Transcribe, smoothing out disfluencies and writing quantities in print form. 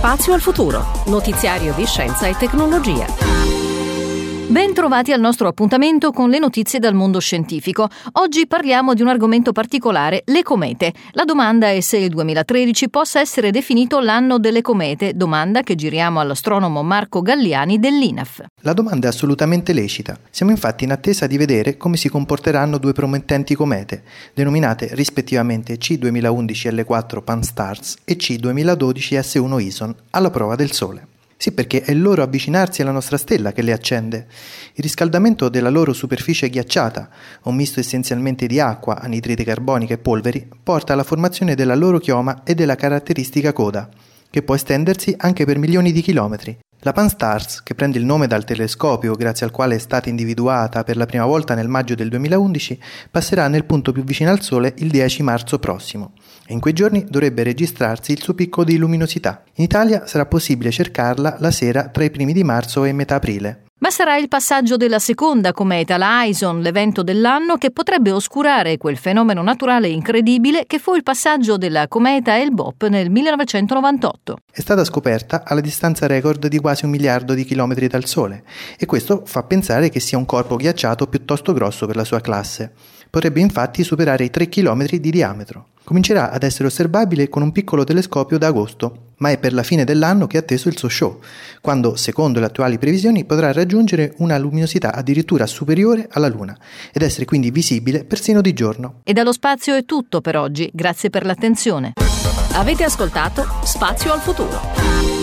Spazio al futuro, notiziario di scienza e tecnologia. Ben trovati al nostro appuntamento con le notizie dal mondo scientifico. Oggi parliamo di un argomento particolare, le comete. La domanda è se il 2013 possa essere definito l'anno delle comete, domanda che giriamo all'astronomo Marco Galliani dell'INAF. La domanda è assolutamente lecita. Siamo infatti in attesa di vedere come si comporteranno due promettenti comete, denominate rispettivamente C2011 L4 Pan-STARRS e C2012 S1 Ison, alla prova del Sole. Sì, perché è il loro avvicinarsi alla nostra stella che le accende. Il riscaldamento della loro superficie ghiacciata, un misto essenzialmente di acqua, anidride carbonica e polveri, porta alla formazione della loro chioma e della caratteristica coda, che può estendersi anche per milioni di chilometri. La Pan-STARRS, che prende il nome dal telescopio grazie al quale è stata individuata per la prima volta nel maggio del 2011, passerà nel punto più vicino al Sole il 10 marzo prossimo e in quei giorni dovrebbe registrarsi il suo picco di luminosità. In Italia sarà possibile cercarla la sera tra i primi di marzo e metà aprile. Ma sarà il passaggio della seconda cometa, la Ison, l'evento dell'anno che potrebbe oscurare quel fenomeno naturale incredibile che fu il passaggio della cometa Hale-Bopp nel 1998. È stata scoperta alla distanza record di quasi 1 miliardo di chilometri dal Sole e questo fa pensare che sia un corpo ghiacciato piuttosto grosso per la sua classe. Potrebbe infatti superare i 3 km di diametro. Comincerà ad essere osservabile con un piccolo telescopio da agosto, ma è per la fine dell'anno che è atteso il suo show, quando, secondo le attuali previsioni, potrà raggiungere una luminosità addirittura superiore alla Luna ed essere quindi visibile persino di giorno. E dallo spazio è tutto per oggi, grazie per l'attenzione. Avete ascoltato Spazio al futuro.